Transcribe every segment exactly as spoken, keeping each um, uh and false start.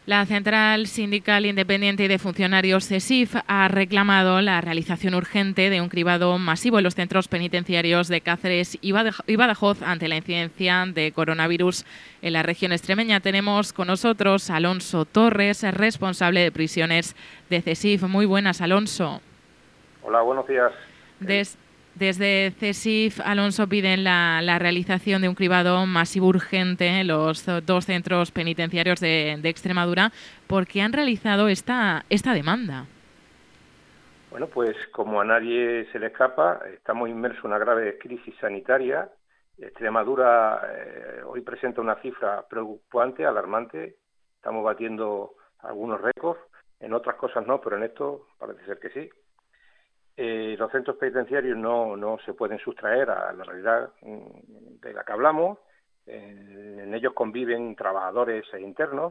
La Central Sindical Independiente y de Funcionarios CESIF ha reclamado la realización urgente de un cribado masivo en los centros penitenciarios de Cáceres y Badajoz ante la incidencia de coronavirus en la región extremeña. Tenemos con nosotros a Alonso Torres, responsable de prisiones de CESIF. Muy buenas, Alonso. Hola, buenos días. Des Desde CESIF, Alonso, piden la, la realización de un cribado masivo urgente en los dos centros penitenciarios de, de Extremadura. ¿Por qué han realizado esta, esta demanda? Bueno, pues como a nadie se le escapa, estamos inmersos en una grave crisis sanitaria. Extremadura eh, hoy presenta una cifra preocupante, alarmante. Estamos batiendo algunos récords, en otras cosas no, pero en esto parece ser que sí. Eh, los centros penitenciarios no, no se pueden sustraer a la realidad de la que hablamos. En, en ellos conviven trabajadores e internos.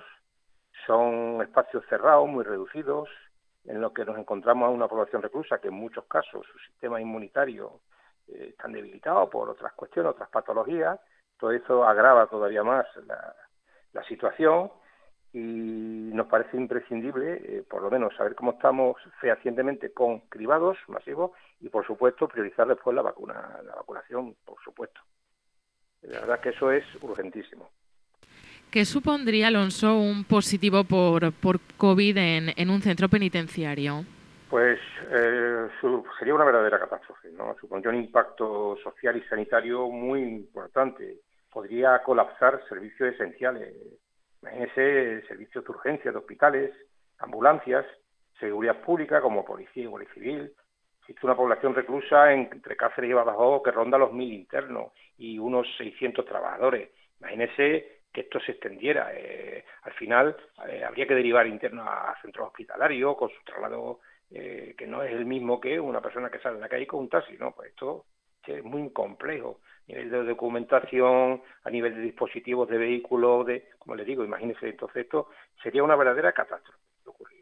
Son espacios cerrados, muy reducidos, en los que nos encontramos a una población reclusa que en muchos casos su sistema inmunitario eh, está debilitado por otras cuestiones, otras patologías. Todo eso agrava todavía más la, la situación. Y nos parece imprescindible, eh, por lo menos, saber cómo estamos fehacientemente con cribados masivos y, por supuesto, priorizar después la vacuna, la vacunación, por supuesto. La verdad es que eso es urgentísimo. ¿Qué supondría, Alonso, un positivo por, por COVID en, en un centro penitenciario? Pues eh, su, sería una verdadera catástrofe, ¿no? Supondría un impacto social y sanitario muy importante. Podría colapsar servicios esenciales. Imagínese servicios de urgencia de hospitales, ambulancias, seguridad pública como policía y guardia civil. Existe una población reclusa entre Cáceres y Badajoz que ronda los mil internos y unos seiscientos trabajadores. Imagínese que esto se extendiera. Eh, al final eh, habría que derivar internos a, a centros hospitalarios con su traslado eh, que no es el mismo que una persona que sale a la calle con un taxi, ¿no? Pues esto es muy complejo. A nivel de documentación, a nivel de dispositivos de vehículos, de, como les digo, imagínense, entonces esto sería una verdadera catástrofe que ocurriera.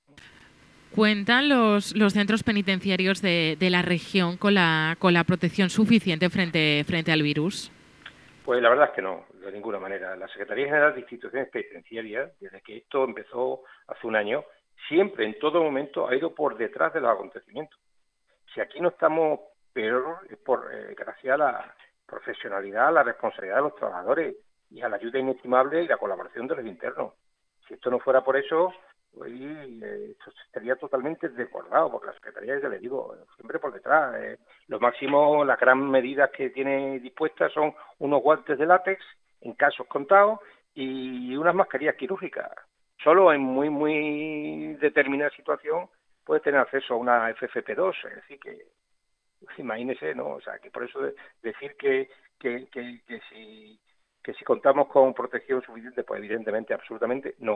¿Cuentan los, los centros penitenciarios de, de la región con la, con la protección suficiente frente, frente al virus? Pues la verdad es que no, de ninguna manera. La Secretaría General de Instituciones Penitenciarias, desde que esto empezó hace un año, siempre, en todo momento, ha ido por detrás de los acontecimientos. Si aquí no estamos peor, es por eh, gracias a la profesionalidad, a la responsabilidad de los trabajadores y a la ayuda inestimable y la colaboración de los internos. Si esto no fuera por eso, hoy eh, esto estaría totalmente desbordado, porque la Secretaría, ya les digo, siempre por detrás. Eh, lo máximo, las gran medidas que tiene dispuestas son unos guantes de látex en casos contados y unas mascarillas quirúrgicas. Solo en muy, muy determinada situación puede tener acceso a una F F P dos, es decir, que imagínese, ¿no? O sea, que por eso de, decir que, que, que, que, si, que si contamos con protección suficiente, pues evidentemente, absolutamente no.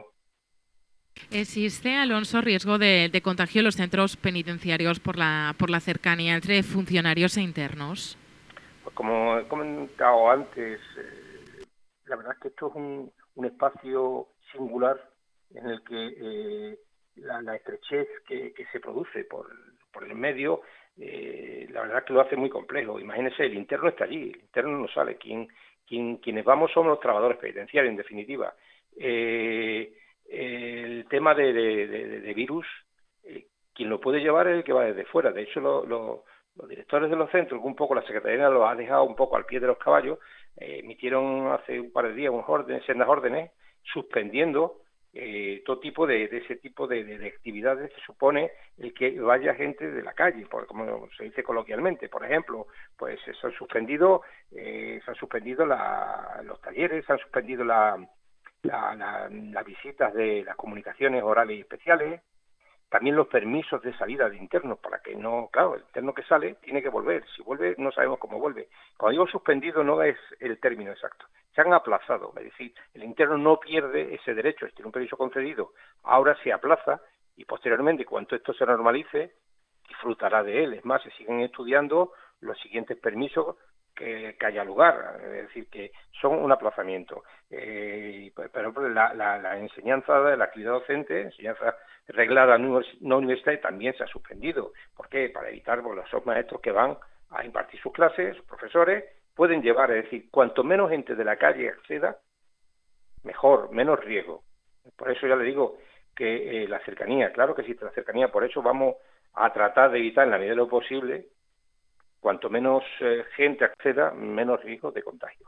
¿Existe, Alonso, riesgo de, de contagio en los centros penitenciarios por la, por la cercanía entre funcionarios e internos? Pues como he comentado antes, eh, la verdad es que esto es un, un espacio singular en el que eh, la, la estrechez que, que se produce por, por el medio, eh, la verdad es que lo hace muy complejo. Imagínense, el interno está allí, el interno no sale. Quien, quien, quienes vamos somos los trabajadores penitenciarios, en definitiva. Eh, el tema de, de, de, de virus, eh, quien lo puede llevar es el que va desde fuera. De hecho, lo, lo, los directores de los centros, un poco la Secretaría lo ha dejado un poco al pie de los caballos, eh, emitieron hace un par de días unas órdenes, sendas órdenes, suspendiendo eh, todo tipo de, de ese tipo de, de, de actividades que supone el que vaya gente de la calle, por, como se dice coloquialmente. Por ejemplo, pues se han suspendido, eh, se han suspendido la, los talleres, se han suspendido la, la, la, las visitas de las comunicaciones orales y especiales, también los permisos de salida de internos, para que no, claro, el interno que sale tiene que volver, si vuelve no sabemos cómo vuelve. Cuando digo suspendido no es el término exacto, se han aplazado, es decir, el interno no pierde ese derecho, si tiene un permiso concedido, ahora se aplaza y posteriormente, cuando esto se normalice, disfrutará de él. Es más, se siguen estudiando los siguientes permisos que, que haya lugar, es decir, que son un aplazamiento. Eh, pero la, la, la enseñanza de la actividad docente, enseñanza reglada no universitaria, también se ha suspendido. ¿Por qué? Para evitar, pues, los maestros que van a impartir sus clases, sus profesores, pueden llevar, es decir, cuanto menos gente de la calle acceda, mejor, menos riesgo. Por eso ya le digo que eh, la cercanía, claro que existe la cercanía, por eso vamos a tratar de evitar en la medida de lo posible, cuanto menos eh, gente acceda, menos riesgo de contagio.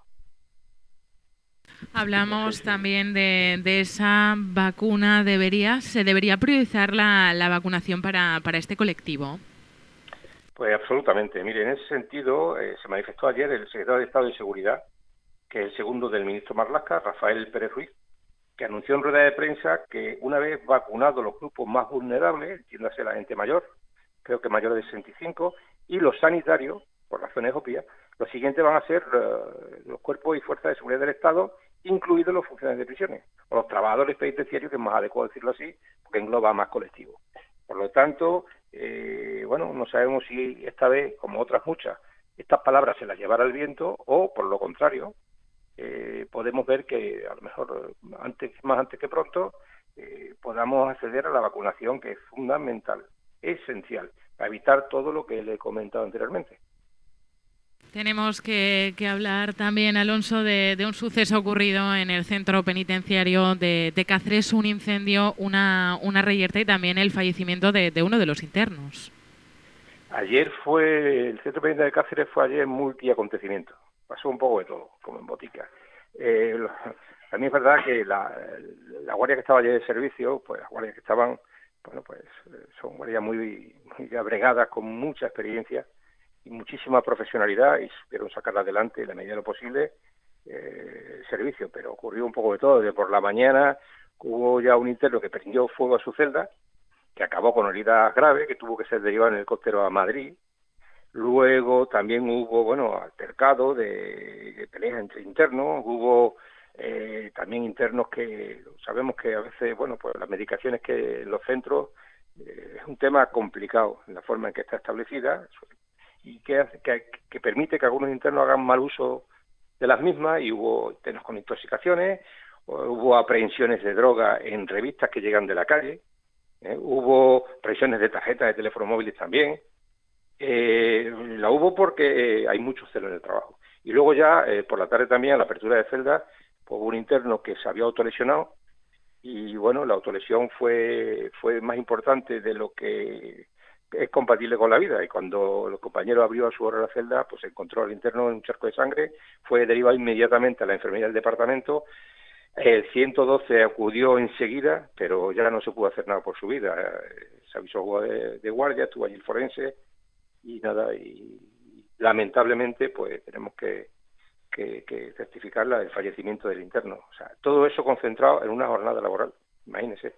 Hablamos no sé si... también de, de esa vacuna. ¿Debería, ¿Se debería priorizar la, la vacunación para, para este colectivo? Pues absolutamente. Mire, en ese sentido eh, se manifestó ayer el secretario de Estado de Seguridad, que es el segundo del ministro Marlaska, Rafael Pérez Ruiz, que anunció en rueda de prensa que una vez vacunados los grupos más vulnerables, entiéndase la gente mayor, creo que mayores de sesenta y cinco, y los sanitarios, por razones obvias, los siguientes van a ser uh, los cuerpos y fuerzas de seguridad del Estado, incluidos los funcionarios de prisiones, o los trabajadores penitenciarios, que es más adecuado decirlo así, porque engloba más colectivos. Por lo tanto, eh, bueno, no sabemos si esta vez, como otras muchas, estas palabras se las llevará el viento, o por lo contrario, eh, podemos ver que a lo mejor antes más antes que pronto eh, podamos acceder a la vacunación, que es fundamental, esencial, para evitar todo lo que le he comentado anteriormente. Tenemos que, que hablar también, Alonso, de, de un suceso ocurrido en el centro penitenciario de, de Cáceres, un incendio, una, una reyerta y también el fallecimiento de, de uno de los internos. Ayer fue, el centro penitenciario de Cáceres fue ayer multiacontecimiento. Pasó un poco de todo, como en botica. Eh, a mí es verdad que la, la guardia que estaba ayer de servicio, pues las guardias que estaban, bueno, pues son guardias muy, muy abregadas, con mucha experiencia y muchísima profesionalidad, y supieron sacarla adelante en la medida de lo posible eh, el servicio. Pero ocurrió un poco de todo. De por la mañana hubo ya un interno que prendió fuego a su celda, que acabó con heridas graves, que tuvo que ser derivado en el helicóptero a Madrid. Luego también hubo, bueno, altercado de, de peleas entre internos, hubo eh, también internos que sabemos que a veces, bueno, pues las medicaciones que en los centros eh, es un tema complicado en la forma en que está establecida y que, hace, que, que permite que algunos internos hagan mal uso de las mismas, y hubo internos con intoxicaciones, hubo aprehensiones de droga en revistas que llegan de la calle, eh, hubo aprehensiones de tarjetas de teléfonos móviles también. Eh, la hubo porque eh, hay mucho celo en el trabajo. Y luego ya, eh, por la tarde también, a la apertura de celda, pues, hubo un interno que se había autolesionado, y bueno, la autolesión fue fue más importante de lo que es compatible con la vida, y cuando el compañero abrió a su hora la celda, pues encontró al interno en un charco de sangre, fue derivado inmediatamente a la enfermería del departamento. El ciento doce acudió enseguida, pero ya no se pudo hacer nada por su vida. Se avisó de, de guardia, estuvo allí el forense, y nada, y lamentablemente pues tenemos que, que, que certificar el fallecimiento del interno. O sea, todo eso concentrado en una jornada laboral, imagínese.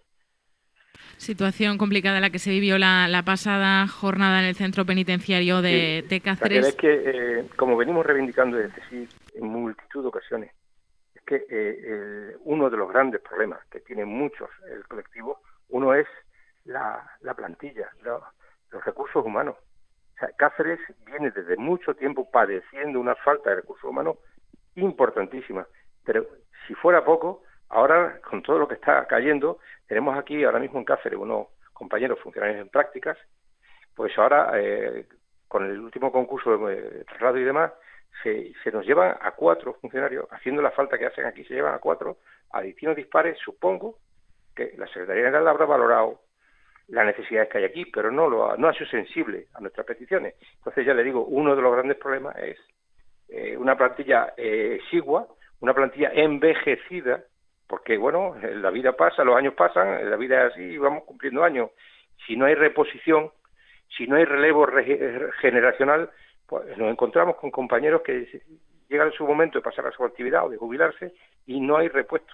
Situación complicada la que se vivió la, la pasada jornada en el centro penitenciario de, sí, de Cáceres. Es que, eh, como venimos reivindicando desde sí en multitud de ocasiones, es que eh, el, uno de los grandes problemas que tiene muchos el colectivo, uno es la, la plantilla, la, los recursos humanos. O sea, Cáceres viene desde mucho tiempo padeciendo una falta de recursos humanos importantísima, pero si fuera poco, ahora con todo lo que está cayendo, tenemos aquí ahora mismo en Cáceres unos compañeros funcionarios en prácticas, pues ahora eh, con el último concurso de traslado y demás, se, se nos llevan a cuatro funcionarios, haciendo la falta que hacen aquí, se llevan a cuatro, a distintos dispares. Supongo que la Secretaría General habrá valorado las necesidades que hay aquí, pero no lo ha, no ha sido sensible a nuestras peticiones. Entonces, ya le digo, uno de los grandes problemas es eh, una plantilla eh, exigua, una plantilla envejecida, porque, bueno, la vida pasa, los años pasan, la vida es así, vamos cumpliendo años. Si no hay reposición, si no hay relevo re- generacional, pues nos encontramos con compañeros que llegan en su momento de pasar a su actividad o de jubilarse y no hay repuesto.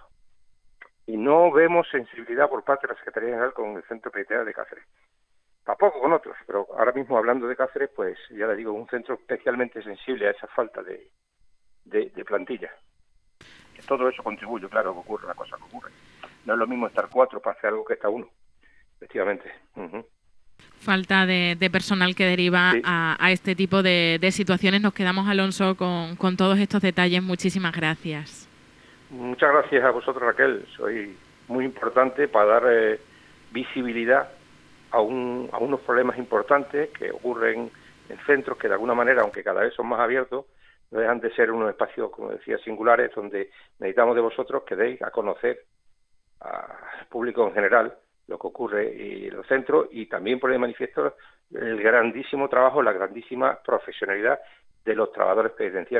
Y no vemos sensibilidad por parte de la Secretaría General con el Centro Penitenciario de Cáceres. Tampoco con otros, pero ahora mismo hablando de Cáceres, pues ya le digo, un centro especialmente sensible a esa falta de, de, de plantilla. Todo eso contribuye, claro, que ocurre la cosa que ocurre. No es lo mismo estar cuatro para hacer algo que estar uno, efectivamente. Uh-huh. Falta de, de personal que deriva sí. a, a este tipo de, de situaciones. Nos quedamos, Alonso, con, con todos estos detalles. Muchísimas gracias. Muchas gracias a vosotros, Raquel. Soy muy importante para dar eh, visibilidad a, un, a unos problemas importantes que ocurren en centros que de alguna manera, aunque cada vez son más abiertos, no dejan de ser unos espacios, como decía, singulares, donde necesitamos de vosotros que deis a conocer a, público en general lo que ocurre en los centros, y también pone de manifiesto el grandísimo trabajo, la grandísima profesionalidad de los trabajadores penitenciarios.